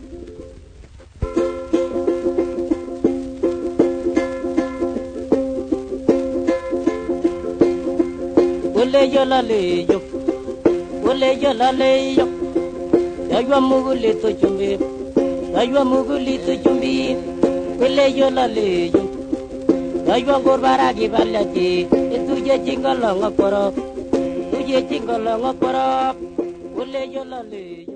Ole yo la le yo, aywa muguli to chumbi, ole yo la le yo, aywa gorbara ki balati, tuje chingalo ngaporo, ole yo la le.